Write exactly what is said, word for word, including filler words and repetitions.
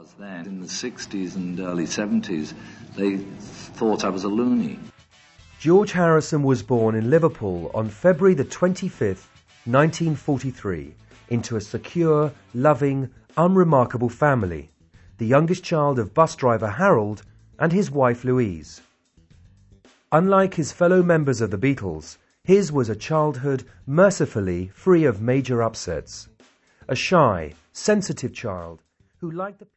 Then, in the sixties and early seventies, they thought I was a loony. George Harrison was born in Liverpool on February the twenty-fifth, nineteen forty-three, into a secure, loving, unremarkable family, the youngest child of bus driver Harold and his wife Louise. Unlike his fellow members of the Beatles, his was a childhood mercifully free of major upsets. A shy, sensitive child who liked the